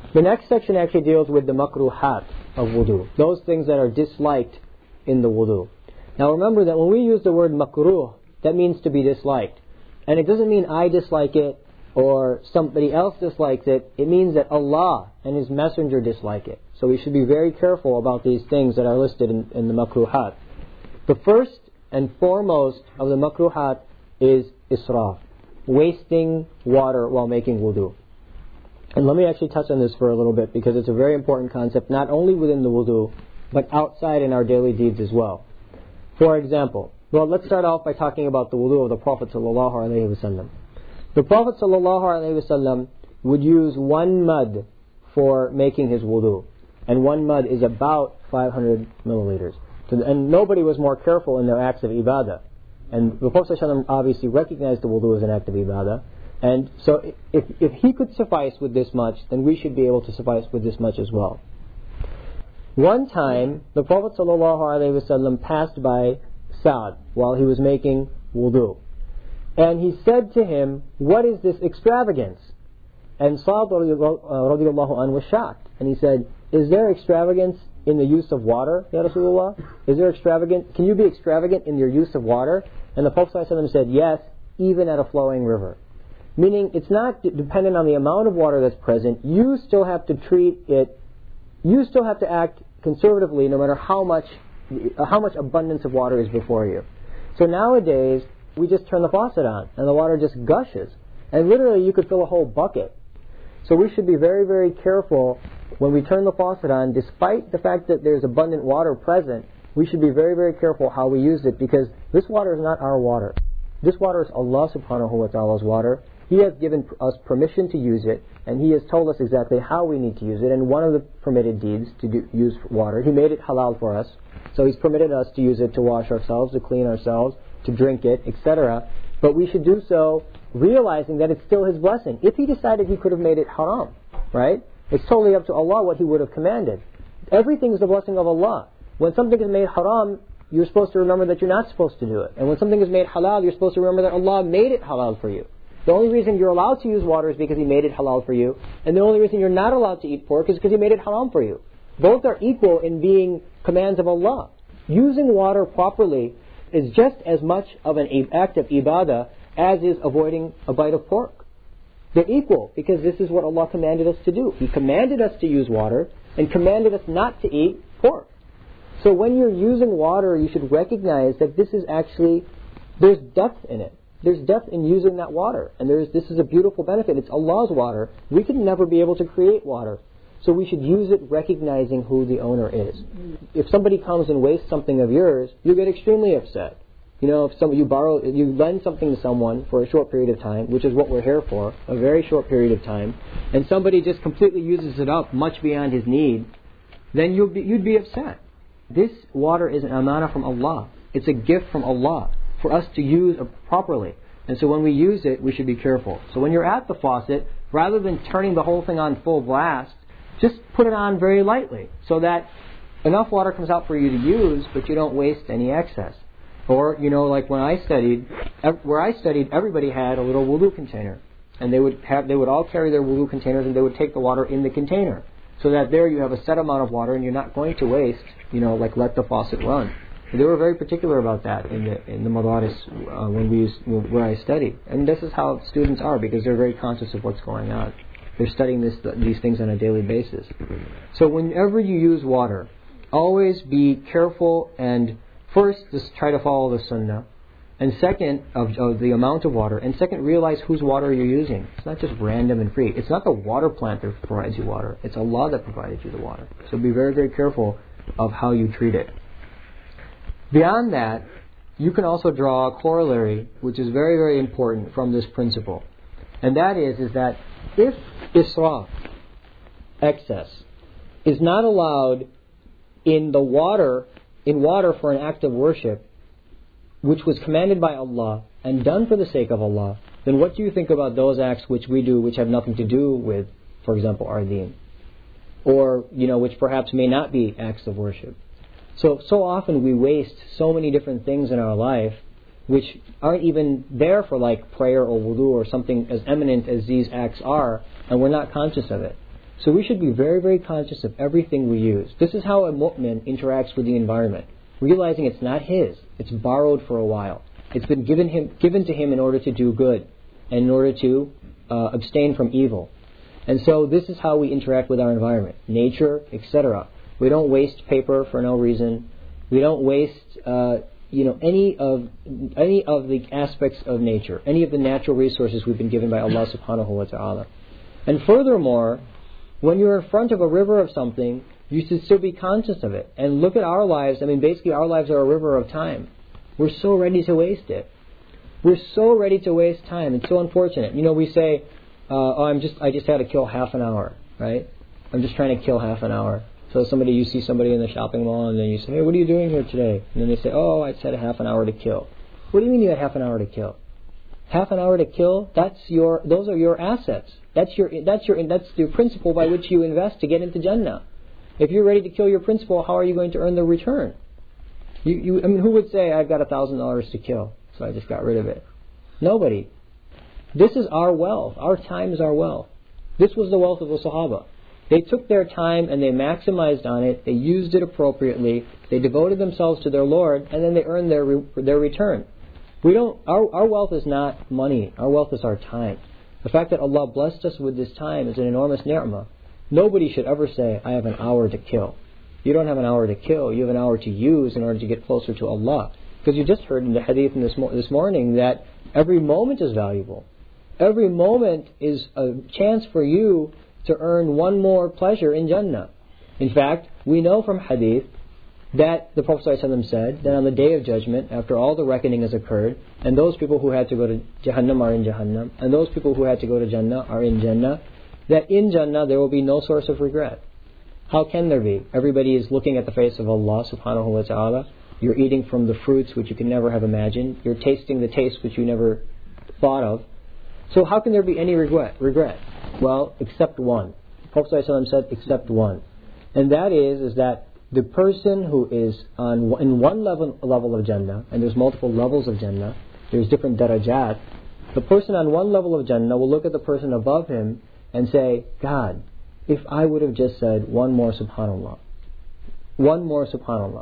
The next section actually deals with the makruhat of wudu, those things that are disliked in the wudu. Now remember that when we use the word makruh, that means to be disliked. And it doesn't mean I dislike it or somebody else dislikes it. It means that Allah and His Messenger dislike it. So we should be very careful about these things that are listed in the makruhat. The first and foremost of the makruhat is israf, wasting water while making wudu. And let me actually touch on this for a little bit because it's a very important concept, not only within the wudu, but outside in our daily deeds as well. For example, well, let's start off by talking about the wudu of the Prophet ﷺ. The Prophet ﷺ would use one mud for making his wudu. And one mud is about 500 milliliters. And nobody was more careful in their acts of ibadah. And the Prophet ﷺ obviously recognized the wudu as an act of ibadah. And so if he could suffice with this much, then we should be able to suffice with this much as well. One time, the Prophet ﷺ passed by Sa'd while he was making wudu. And he said to him, "What is this extravagance?" And Sa'd radiallahu anhu was shocked. And he said, "Is there extravagance in the use of water, Ya Rasulullah? Is there extravagant? Can you be extravagant in your use of water?" And the Prophet ﷺ said, "Yes, even at a flowing river." Meaning, it's not dependent on the amount of water that's present. You still have to treat it, you still have to act conservatively no matter how much abundance of water is before you. So nowadays, we just turn the faucet on and the water just gushes. And literally you could fill a whole bucket. So we should be very, very careful when we turn the faucet on, despite the fact that there's abundant water present, we should be very, very careful how we use it because this water is not our water. This water is Allah subhanahu wa ta'ala's water. He has given us permission to use it, and He has told us exactly how we need to use it. And one of the permitted deeds to use water, He made it halal for us. So He's permitted us to use it to wash ourselves, to clean ourselves, to drink it, etc. But we should do so realizing that it's still His blessing. If He decided He could have made it haram, right? It's totally up to Allah what He would have commanded. Everything is the blessing of Allah. When something is made haram, you're supposed to remember that you're not supposed to do it. And when something is made halal, you're supposed to remember that Allah made it halal for you. The only reason you're allowed to use water is because He made it halal for you. And the only reason you're not allowed to eat pork is because He made it haram for you. Both are equal in being commands of Allah. Using water properly is just as much of an act of ibadah as is avoiding a bite of pork. They're equal because this is what Allah commanded us to do. He commanded us to use water and commanded us not to eat pork. So when you're using water, you should recognize that this is actually, there's depth in it. There's depth in using that water. And this is a beautiful benefit. It's Allah's water. We could never be able to create water. So we should use it recognizing who the owner is. If somebody comes and wastes something of yours, you get extremely upset. You know, if you lend something to someone for a short period of time, which is what we're here for, a very short period of time, and somebody just completely uses it up much beyond his need, then you'd be upset. This water is an amana from Allah. It's a gift from Allah for us to use properly. And so when we use it, we should be careful. So when you're at the faucet, rather than turning the whole thing on full blast, just put it on very lightly so that enough water comes out for you to use, but you don't waste any excess. Or, you know, like when I studied, everybody had a little wudu container. And they would all carry their wudu containers and they would take the water in the container. So that there you have a set amount of water and you're not going to waste, you know, like let the faucet run. They were very particular about that in the madaris where I studied. And this is how students are because they're very conscious of what's going on. They're studying these things on a daily basis. So whenever you use water, always be careful and first just try to follow the sunnah. And second, of the amount of water. And second, realize whose water you're using. It's not just random and free. It's not the water plant that provides you water. It's Allah that provided you the water. So be very, very careful of how you treat it. Beyond that, you can also draw a corollary, which is very, very important from this principle. And that is that if israf, excess, is not allowed in water for an act of worship, which was commanded by Allah and done for the sake of Allah, then what do you think about those acts which we do which have nothing to do with, for example, our deen? Or, you know, which perhaps may not be acts of worship. So often we waste so many different things in our life which aren't even there for like prayer or wudu or something as eminent as these acts are, and we're not conscious of it. So we should be very, very conscious of everything we use. This is how a mu'min interacts with the environment, realizing it's not his, it's borrowed for a while. It's been given to him in order to do good and in order to abstain from evil. And so this is how we interact with our environment, nature, etc. We don't waste paper for no reason. We don't waste any of the aspects of nature, any of the natural resources we've been given by Allah subhanahu wa ta'ala. And furthermore, when you're in front of a river of something, you should still be conscious of it. And look at our lives. I mean, basically our lives are a river of time. We're so ready to waste it. We're so ready to waste time. It's so unfortunate. We say, I just had to kill half an hour, right? I'm just trying to kill half an hour. So you see somebody in the shopping mall and then you say, hey, what are you doing here today? And then they say, I just had a half an hour to kill. What do you mean you had half an hour to kill? Half an hour to kill? Those are your assets. That's the principle by which you invest to get into Jannah. If you're ready to kill your principal, how are you going to earn the return? Who would say, I've got $1,000 to kill, so I just got rid of it? Nobody. This is our wealth. Our time is our wealth. This was the wealth of the Sahaba. They took their time and they maximized on it. They used it appropriately. They devoted themselves to their Lord, and then they earned their return. Our wealth is not money. Our wealth is our time. The fact that Allah blessed us with this time is an enormous ni'mah. Nobody should ever say, I have an hour to kill. You don't have an hour to kill. You have an hour to use in order to get closer to Allah. Because you just heard in the hadith this morning that every moment is valuable. Every moment is a chance for you to earn one more pleasure in Jannah. In fact, we know from hadith that the Prophet ﷺ said that on the Day of Judgment, after all the reckoning has occurred, and those people who had to go to Jahannam are in Jahannam, and those people who had to go to Jannah are in Jannah, that in Jannah there will be no source of regret. How can there be? Everybody is looking at the face of Allah subhanahu wa ta'ala. You're eating from the fruits which you can never have imagined. You're tasting the taste which you never thought of. So how can there be any regret? Well, except one. The Prophet ﷺ said, except one. And that is that the person who is in one level of Jannah, and there's multiple levels of Jannah, there's different darajat, the person on one level of Jannah will look at the person above him and say, God, if I would have just said one more subhanallah. One more subhanallah.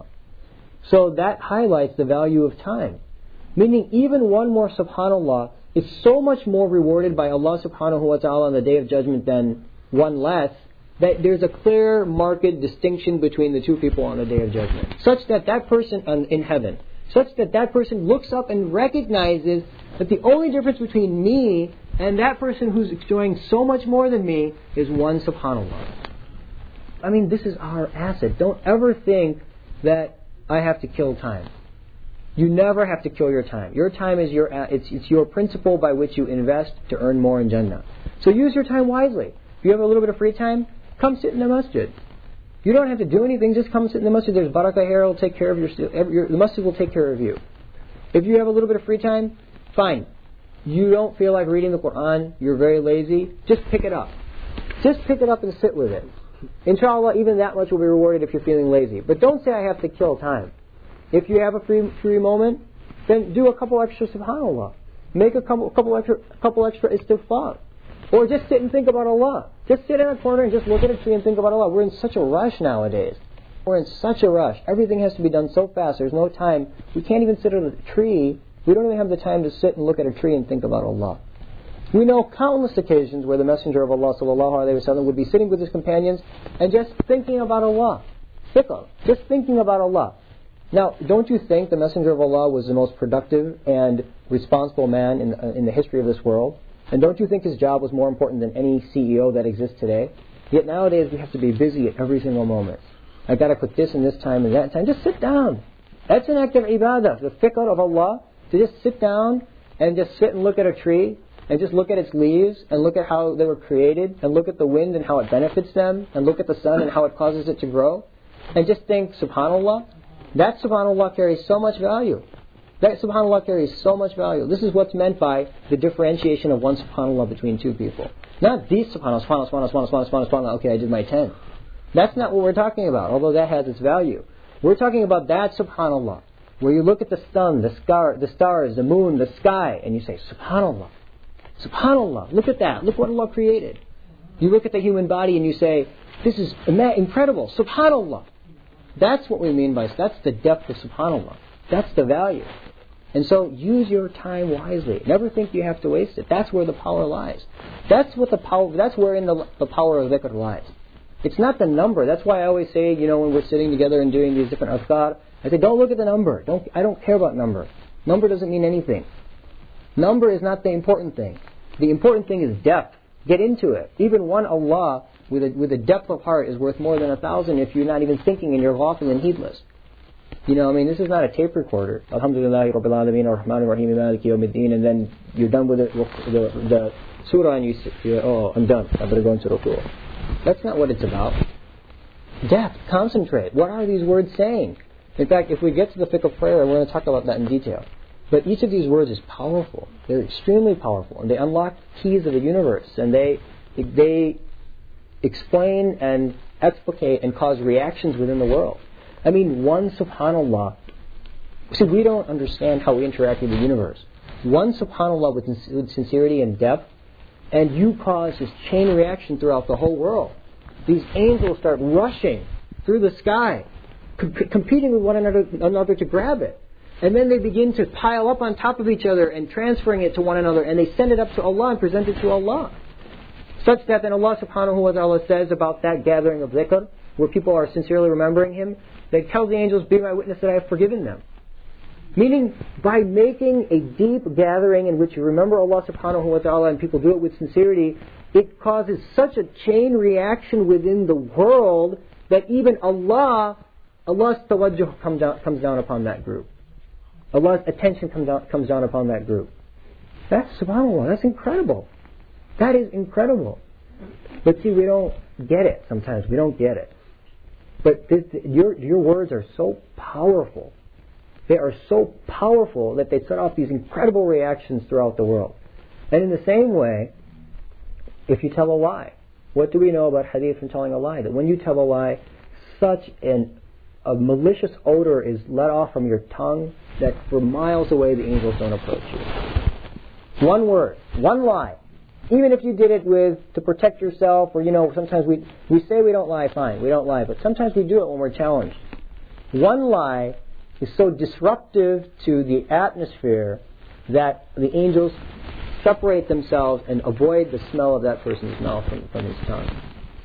So that highlights the value of time. Meaning even one more subhanallah is so much more rewarded by Allah subhanahu wa ta'ala on the Day of Judgment than one less, that there's a clear marked distinction between the two people on the Day of Judgment. Such that person in heaven, such that person looks up and recognizes that the only difference between me and that person who's enjoying so much more than me is one subhanallah. I mean, this is our asset. Don't ever think that I have to kill time. You never have to kill your time. Your time is it's your principle by which you invest to earn more in Jannah. So use your time wisely. If you have a little bit of free time, come sit in the masjid. You don't have to do anything, just come sit in the masjid. There's barakah here, it'll take care of the masjid will take care of you. If you have a little bit of free time, fine. You don't feel like reading the Quran, you're very lazy, just pick it up. Just pick it up and sit with it. Inshallah, even that much will be rewarded if you're feeling lazy. But don't say I have to kill time. If you have a free moment, then do a couple extra subhanallah. Make a couple extra istighfar. Or just sit and think about Allah. Just sit in a corner and just look at a tree and think about Allah. We're in such a rush nowadays. We're in such a rush. Everything has to be done so fast. There's no time. We can't even sit on a tree. We don't even have the time to sit and look at a tree and think about Allah. We know countless occasions where the Messenger of Allah ﷺ would be sitting with his companions and just thinking about Allah. Fiqh. Just thinking about Allah. Now, don't you think the Messenger of Allah was the most productive and responsible man in the history of this world? And don't you think his job was more important than any CEO that exists today? Yet nowadays we have to be busy at every single moment. I've got to put this in this time and that time. Just sit down. That's an act of ibadah, the fiqh of Allah, to just sit down and just sit and look at a tree and just look at its leaves and look at how they were created and look at the wind and how it benefits them and look at the sun and how it causes it to grow and just think, subhanallah. That subhanallah carries so much value. That subhanallah carries so much value. This is what's meant by the differentiation of one subhanallah between two people. Not these subhanallah, okay, I did my 10. That's not what we're talking about, although that has its value. We're talking about that subhanallah, where you look at the sun, the stars, the moon, the sky, and you say, subhanallah, subhanallah, look at that, look what Allah created. You look at the human body and you say, this is incredible, subhanallah. That's what we mean by, that's the depth of subhanallah. That's the value. And so use your time wisely. Never think you have to waste it. That's where the power lies. That's where the power of dhikr lies. It's not the number. That's why I always say, when we're sitting together and doing these different azkar, I say, don't look at the number. I don't care about number. Number doesn't mean anything. Number is not the important thing. The important thing is depth. Get into it. Even one Allah with a depth of heart is worth more than 1,000 if you're not even thinking and you're ghafil and heedless. This is not a tape recorder. Alhamdulillahi Rabbil Alameen Ar-Rahman Ar-Rahim Maliki Yawmiddin, and then you're done with it, the surah, and you say, oh, I'm done. I better go into ruku'. That's not what it's about. Depth. Concentrate. What are these words saying? In fact, if we get to the fiqh of prayer, we're going to talk about that in detail. But each of these words is powerful. They're extremely powerful, and they unlock keys of the universe, and they explain and explicate and cause reactions within the world. One subhanallah. See, we don't understand how we interact with the universe. One subhanallah with sincerity and depth, and you cause this chain reaction throughout the whole world. These angels start rushing through the sky, competing with one another to grab it. And then they begin to pile up on top of each other and transferring it to one another, and they send it up to Allah and present it to Allah. Such that then Allah subhanahu wa ta'ala says about that gathering of dhikr, where people are sincerely remembering Him, they tell the angels, be my witness that I have forgiven them. Meaning, by making a deep gathering in which you remember Allah subhanahu wa ta'ala and people do it with sincerity, it causes such a chain reaction within the world that even Allah's tawajjuh comes down upon that group. Allah's attention comes down upon that group. That's subhanAllah, that's incredible. That is incredible. But see, we don't get it sometimes. We don't get it. But your words are so powerful. They are so powerful that they set off these incredible reactions throughout the world. And in the same way, if you tell a lie, what do we know about hadith from telling a lie? That when you tell a lie, such a malicious odor is let off from your tongue that for miles away the angels don't approach you. One word, one lie. Even if you did it to protect yourself, or sometimes we say we don't lie, fine, we don't lie, but sometimes we do it when we're challenged. One lie is so disruptive to the atmosphere that the angels separate themselves and avoid the smell of that person's mouth from his tongue.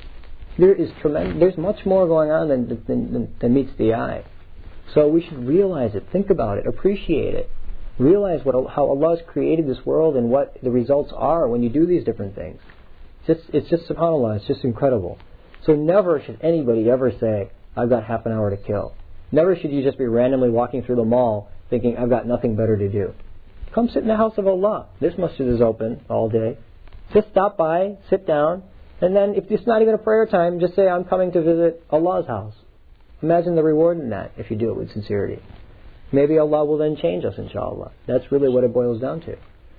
There's much more going on than meets the eye. So we should realize it, think about it, appreciate it. Realize how Allah has created this world and what the results are when you do these different things. It's just subhanAllah, it's just incredible. So never should anybody ever say, I've got half an hour to kill. Never should you just be randomly walking through the mall thinking, I've got nothing better to do. Come sit in the house of Allah. This masjid is open all day. Just stop by, sit down, and then if it's not even a prayer time, just say, I'm coming to visit Allah's house. Imagine the reward in that if you do it with sincerity. Maybe Allah will then change us, inshallah. That's really what it boils down to.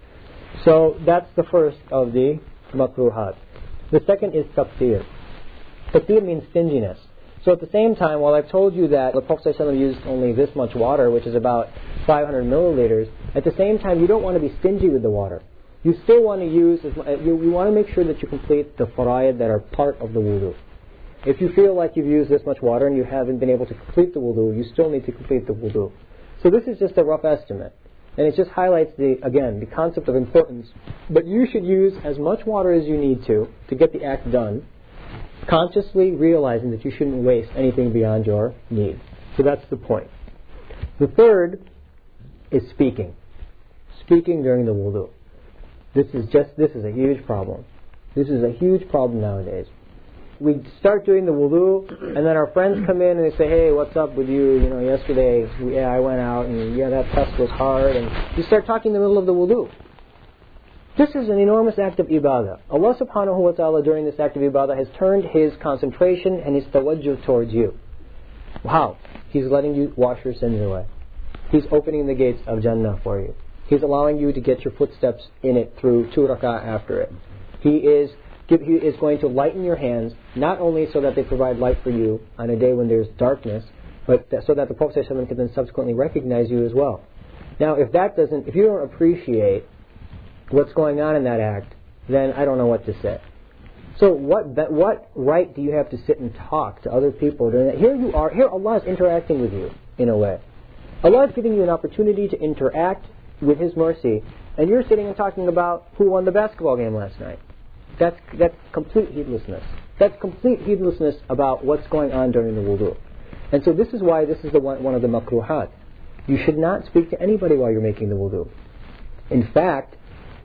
So that's the first of the makruhat. The second is taqsir. Taqsir means stinginess. So at the same time, while I've told you that the Prophet ﷺ used only this much water, which is about 500 milliliters, at the same time you don't want to be stingy with the water. You still want to use, you want to make sure that you complete the fara'id that are part of the wudu. If you feel like you've used this much water and you haven't been able to complete the wudu, you still need to complete the wudu. So this is just a rough estimate. And it just highlights the concept of importance. But you should use as much water as you need to get the act done, consciously realizing that you shouldn't waste anything beyond your need. So that's the point. The third is speaking. Speaking during the wudu. This is a huge problem. This is a huge problem nowadays. We start doing the wudu, and then our friends come in and they say, hey, what's up with you? Yesterday, I went out, and that test was hard, and you start talking in the middle of the wudu. This is an enormous act of ibadah. Allah subhanahu wa ta'ala during this act of ibadah has turned His concentration and His tawajjuh towards you. Wow. He's letting you wash your sins away. He's opening the gates of Jannah for you. He's allowing you to get your footsteps in it through 2 rak'ah after it. He is going to lighten your hands, not only so that they provide light for you on a day when there's darkness, but so that the Prophet ﷺ can then subsequently recognize you as well. Now, if you don't appreciate what's going on in that act, then I don't know what to say. So what right do you have to sit and talk to other people during that? Here you are. Here Allah is interacting with you in a way. Allah is giving you an opportunity to interact with His mercy, and you're sitting and talking about who won the basketball game last night. That's complete heedlessness. That's complete heedlessness about what's going on during the wudu. And so this is why this is one of the makruhat. You should not speak to anybody while you're making the wudu. In fact,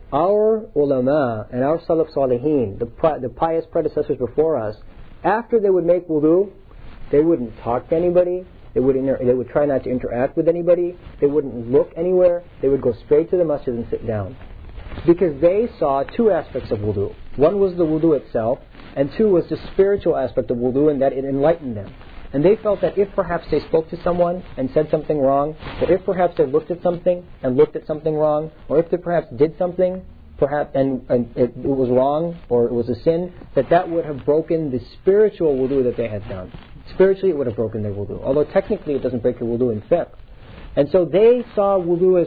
our ulama and our salaf salihin, the pious predecessors before us, after they would make wudu, they wouldn't talk to anybody. They would try not to interact with anybody. They wouldn't look anywhere. They would go straight to the masjid and sit down. Because they saw two aspects of wudu. One was the wudu itself, and two was the spiritual aspect of wudu, and that it enlightened them. And they felt that if perhaps they spoke to someone and said something wrong, or if perhaps they looked at something and looked at something wrong, or if they perhaps did something perhaps and it was wrong or it was a sin, that would have broken the spiritual wudu that they had done. Spiritually, it would have broken their wudu, although technically it doesn't break your wudu in fiqh. And so they saw wudu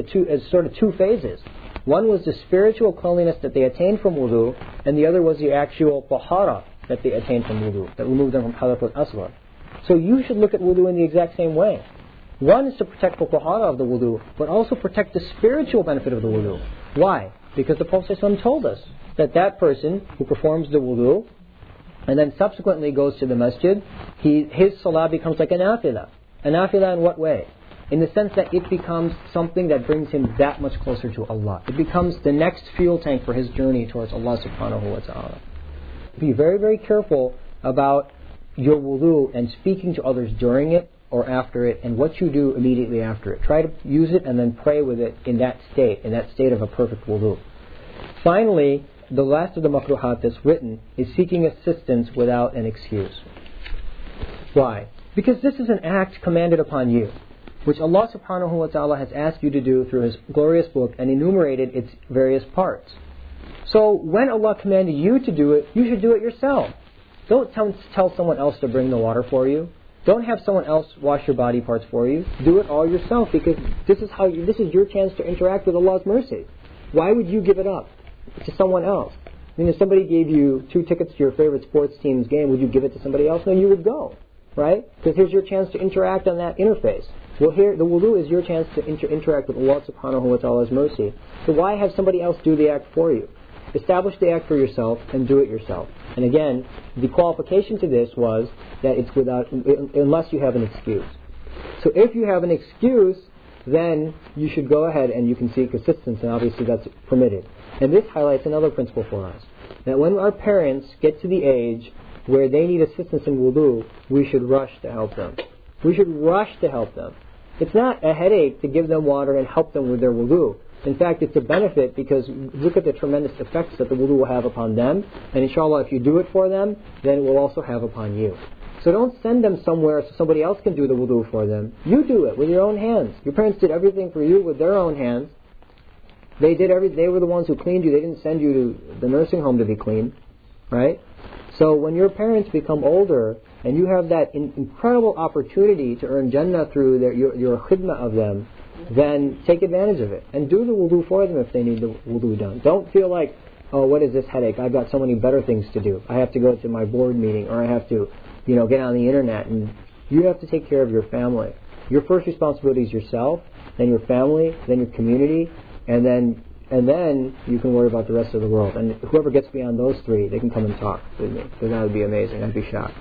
as sort of two phases. One was the spiritual cleanliness that they attained from wudu, and the other was the actual tahara that they attained from wudu, that removed them from hadath al-asghar. So you should look at wudu in the exact same way. One is to protect the tahara of the wudu, but also protect the spiritual benefit of the wudu. Why? Because the Prophet ﷺ told us that person who performs the wudu and then subsequently goes to the masjid, his salah becomes like a nafilah. A nafilah in what way? In the sense that it becomes something that brings him that much closer to Allah. It becomes the next fuel tank for his journey towards Allah subhanahu wa ta'ala. Be very, very careful about your wudu and speaking to others during it or after it, and what you do immediately after it. Try to use it and then pray with it in that state of a perfect wudu. Finally, the last of the makruhat that's written is seeking assistance without an excuse. Why? Because this is an act commanded upon you, which Allah subhanahu wa ta'ala has asked you to do through His glorious book and enumerated its various parts. So when Allah commanded you to do it, you should do it yourself. Don't tell someone else to bring the water for you. Don't have someone else wash your body parts for you. Do it all yourself, because this is your chance to interact with Allah's mercy. Why would you give it up to someone else? I mean, if somebody gave you 2 tickets to your favorite sports team's game, would you give it to somebody else? No, you would go, right? Because here's your chance to interact on that interface. Well, here, the wudu is your chance to interact with Allah subhanahu wa ta'ala's mercy. So why have somebody else do the act for you? Establish the act for yourself and do it yourself. And again, the qualification to this was that it's unless you have an excuse. So if you have an excuse, then you should go ahead and you can seek assistance, and obviously that's permitted. And this highlights another principle for us, that when our parents get to the age where they need assistance in wudu, we should rush to help them. We should rush to help them. It's not a headache to give them water and help them with their wudu. In fact, it's a benefit, because look at the tremendous effects that the wudu will have upon them, and inshallah, if you do it for them, then it will also have upon you. So don't send them somewhere so somebody else can do the wudu for them. You do it with your own hands. Your parents did everything for you with their own hands. They were the ones who cleaned you. They didn't send you to the nursing home to be cleaned, right? So when your parents become older and you have that incredible opportunity to earn Jannah through your khidmah of them, then take advantage of it and do the wudu for them if they need the wudu done. Don't feel like, oh, what is this headache? I've got so many better things to do. I have to go to my board meeting, or I have to, get on the internet. And you have to take care of your family. Your first responsibility is yourself, then your family, then your community, and then you can worry about the rest of the world. And whoever gets beyond those 3, they can come and talk with me, because that would be amazing. I'd be shocked.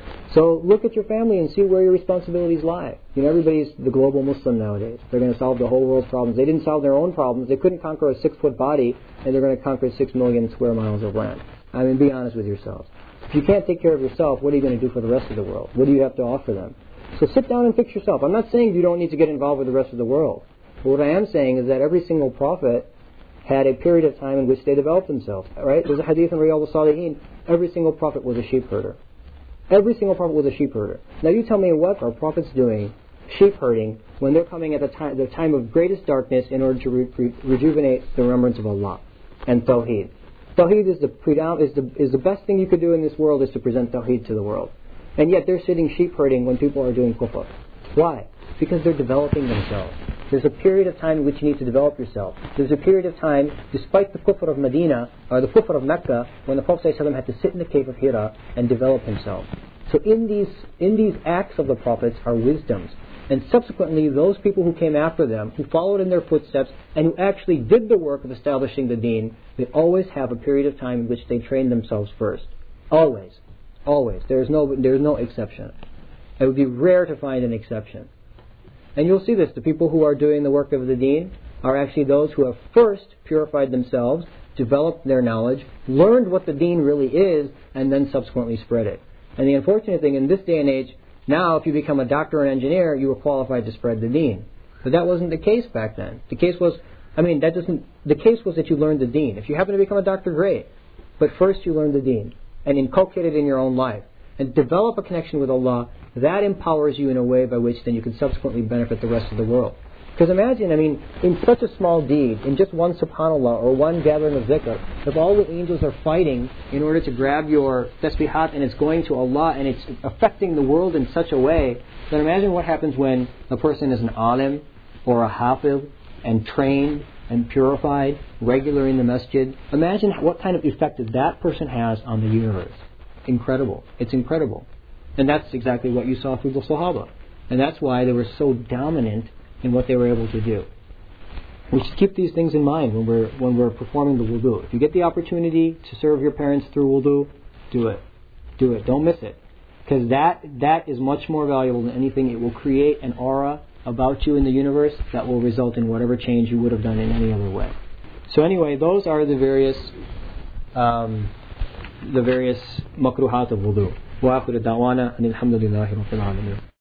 So look at your family and see where your responsibilities lie. Everybody's the global Muslim nowadays. They're going to solve the whole world's problems. They didn't solve their own problems. They couldn't conquer a 6-foot body, and they're going to conquer 6 million square miles of land. I mean, be honest with yourselves. If you can't take care of yourself, what are you going to do for the rest of the world? What do you have to offer them? So sit down and fix yourself. I'm not saying you don't need to get involved with the rest of the world. But what I am saying is that every single prophet had a period of time in which they developed themselves. Right? There's a hadith in Riyadh al-Salihin. Every single prophet was a sheep herder. Every single prophet was a sheep herder. Now you tell me, what are prophets doing, sheep herding, when they're coming at the time of greatest darkness in order to rejuvenate the remembrance of Allah and Tawheed. Tawheed is the best thing you could do in this world, is to present Tawheed to the world. And yet they're sitting sheep herding when people are doing kufr. Why? Because they're developing themselves. There's a period of time in which you need to develop yourself. There's a period of time, despite the kufr of Medina, or the kufr of Mecca, when the Prophet ﷺ had to sit in the cave of Hira and develop himself. So in these acts of the Prophets are wisdoms. And subsequently, those people who came after them, who followed in their footsteps, and who actually did the work of establishing the deen, they always have a period of time in which they train themselves first. Always. Always. There's no exception. It would be rare to find an exception. And you'll see this. The people who are doing the work of the deen are actually those who have first purified themselves, developed their knowledge, learned what the deen really is, and then subsequently spread it. And the unfortunate thing in this day and age, now if you become a doctor or an engineer, you are qualified to spread the deen. But that wasn't the case back then. The case was that you learned the deen. If you happen to become a doctor, great. But first you learn the deen and inculcate it in your own life. And develop a connection with Allah. That empowers you in a way by which then you can subsequently benefit the rest of the world. Because imagine, in such a small deed, in just one subhanallah or one gathering of zikr, if all the angels are fighting in order to grab your tasbihat and it's going to Allah and it's affecting the world in such a way, then imagine what happens when a person is an alim or a hafiz and trained and purified, regular in the masjid. Imagine what kind of effect that person has on the universe. Incredible. It's incredible. And that's exactly what you saw through the Sahaba. And that's why they were so dominant in what they were able to do. We should keep these things in mind when we're performing the wudu. If you get the opportunity to serve your parents through wudu, do it. Do it. Don't miss it. Because that is much more valuable than anything. It will create an aura about you in the universe that will result in whatever change you would have done in any other way. So anyway, those are the various makruhat of wudu. وآخر دعوانا أن الحمد لله رب العالمين.